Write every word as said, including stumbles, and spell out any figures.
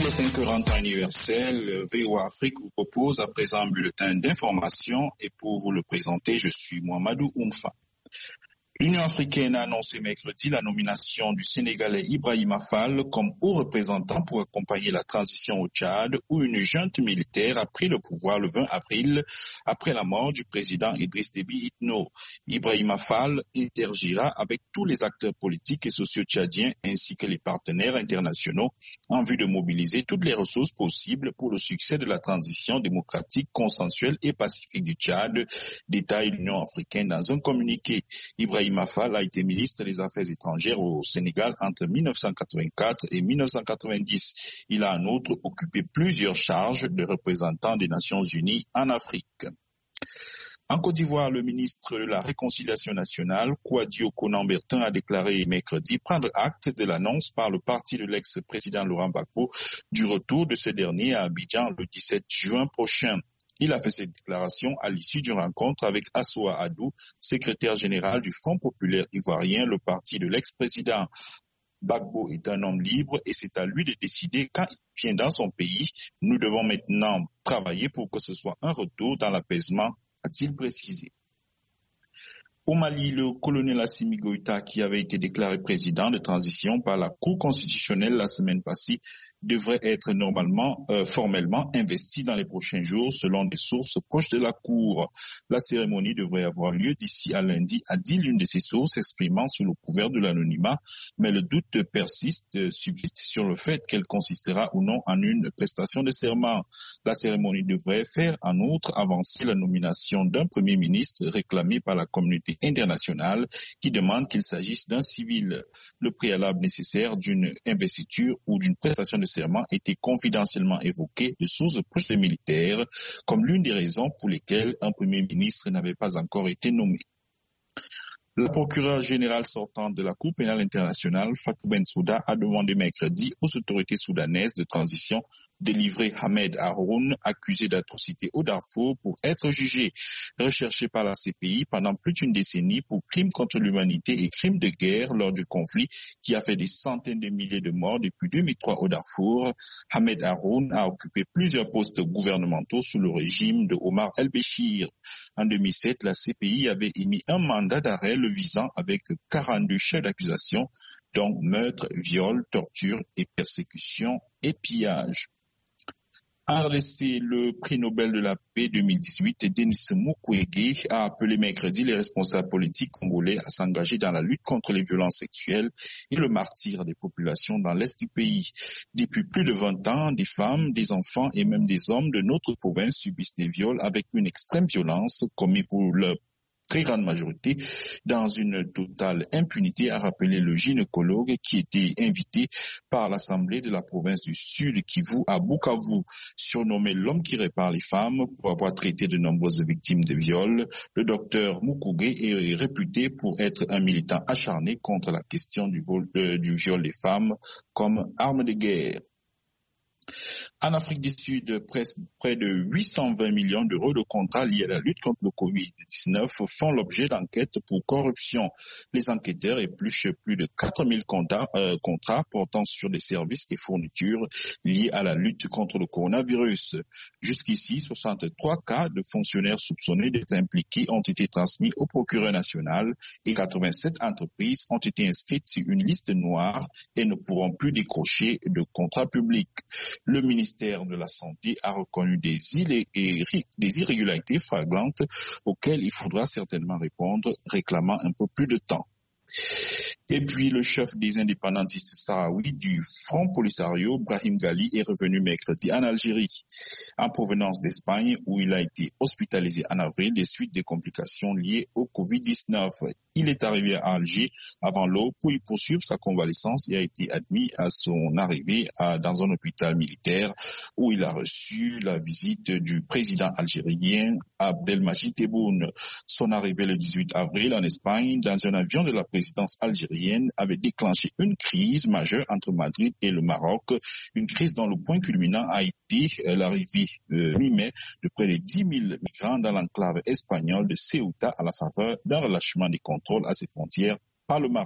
Il est cinq heures en temps universel. V O A Afrique vous propose à présent un bulletin d'information et pour vous le présenter, je suis Mohamedou Oumfa. L'Union africaine a annoncé mercredi la nomination du Sénégalais Ibrahima Fall comme haut représentant pour accompagner la transition au Tchad, où une junte militaire a pris le pouvoir le vingt avril après la mort du président Idriss Déby Itno. Ibrahima Fall interagira avec tous les acteurs politiques et sociaux tchadiens ainsi que les partenaires internationaux en vue de mobiliser toutes les ressources possibles pour le succès de la transition démocratique, consensuelle et pacifique du Tchad, détaille l'Union africaine dans un communiqué. Ibrahima Fall a été ministre des Affaires étrangères au Sénégal entre mille neuf cent quatre-vingt-quatre et mille neuf cent quatre-vingt-dix. Il a en outre occupé plusieurs charges de représentant des Nations Unies en Afrique. En Côte d'Ivoire, le ministre de la Réconciliation nationale, Kouadio Konan-Bertin, a déclaré mercredi prendre acte de l'annonce par le parti de l'ex-président Laurent Gbagbo du retour de ce dernier à Abidjan le dix-sept juin prochain. Il a fait cette déclaration à l'issue d'une rencontre avec Assoua Adou, secrétaire général du Front populaire ivoirien, le parti de l'ex-président. Gbagbo est un homme libre et c'est à lui de décider quand il vient dans son pays. Nous devons maintenant travailler pour que ce soit un retour dans l'apaisement, a-t-il précisé. Au Mali, le colonel Assimi Goïta, qui avait été déclaré président de transition par la Cour constitutionnelle la semaine passée, devrait être normalement, euh, formellement investi dans les prochains jours, selon des sources proches de la Cour. La cérémonie devrait avoir lieu d'ici à lundi, a dit l'une de ces sources exprimant sous le couvert de l'anonymat, mais le doute persiste, subsiste sur le fait qu'elle consistera ou non en une prestation de serment. La cérémonie devrait faire en outre avancer la nomination d'un premier ministre réclamé par la communauté internationale qui demande qu'il s'agisse d'un civil. Le préalable nécessaire d'une investiture ou d'une prestation de serment était confidentiellement évoqué de sources proches des militaires comme l'une des raisons pour lesquelles un premier ministre n'avait pas encore été nommé. La procureure générale sortante de la Cour pénale internationale, Fatou Bensouda, a demandé mercredi aux autorités soudanaises de transition de livrer Ahmed Haroun, accusé d'atrocité au Darfour, pour être jugé. Recherché par la C P I pendant plus d'une décennie pour crimes contre l'humanité et crimes de guerre lors du conflit qui a fait des centaines de milliers de morts depuis deux mille trois au Darfour, Ahmed Haroun a occupé plusieurs postes gouvernementaux sous le régime de Omar el-Béchir. En deux mille sept, la C P I avait émis un mandat d'arrêt le visant avec quarante-deux chefs d'accusation, dont meurtre, viol, torture et persécution et pillage. En R D C, le prix Nobel de la paix deux mille dix-huit, Denis Mukwege, a appelé mercredi les responsables politiques congolais à s'engager dans la lutte contre les violences sexuelles et le martyre des populations dans l'est du pays. Depuis plus de vingt ans, des femmes, des enfants et même des hommes de notre province subissent des viols avec une extrême violence commis pour leur très grande majorité dans une totale impunité, a rappelé le gynécologue qui était invité par l'Assemblée de la province du Sud Kivu à Bukavu. Surnommé l'homme qui répare les femmes pour avoir traité de nombreuses victimes de viols, le docteur Mukwege est réputé pour être un militant acharné contre la question du, vol, euh, du viol des femmes comme arme de guerre. En Afrique du Sud, près de huit cent vingt millions d'euros de contrats liés à la lutte contre le covid dix-neuf font l'objet d'enquêtes pour corruption. Les enquêteurs épluchent plus de quatre mille contrats, euh, contrats portant sur des services et fournitures liés à la lutte contre le coronavirus. Jusqu'ici, soixante-trois cas de fonctionnaires soupçonnés d'être impliqués ont été transmis au procureur national et quatre-vingt-sept entreprises ont été inscrites sur une liste noire et ne pourront plus décrocher de contrats publics. Le ministère de la Santé a reconnu des, illé- et des irrégularités flagrantes auxquelles il faudra certainement répondre, réclamant un peu plus de temps. Et puis, le chef des indépendantistes sahraouis du Front Polisario, Brahim Ghali, est revenu mercredi en Algérie, en provenance d'Espagne, où il a été hospitalisé en avril des suites des complications liées au covid dix-neuf. Il est arrivé à Alger avant l'aube pour y poursuivre sa convalescence et a été admis à son arrivée à, dans un hôpital militaire où il a reçu la visite du président algérien Abdelmajid Tebboune. Son arrivée le dix-huit avril en Espagne dans un avion de la présidence algérienne avait déclenché une crise majeure entre Madrid et le Maroc, une crise dont le point culminant a été l'arrivée euh, mi-mai de près de dix mille migrants dans l'enclave espagnole de Ceuta à la faveur d'un relâchement des contrôles à ses frontières par le Maroc.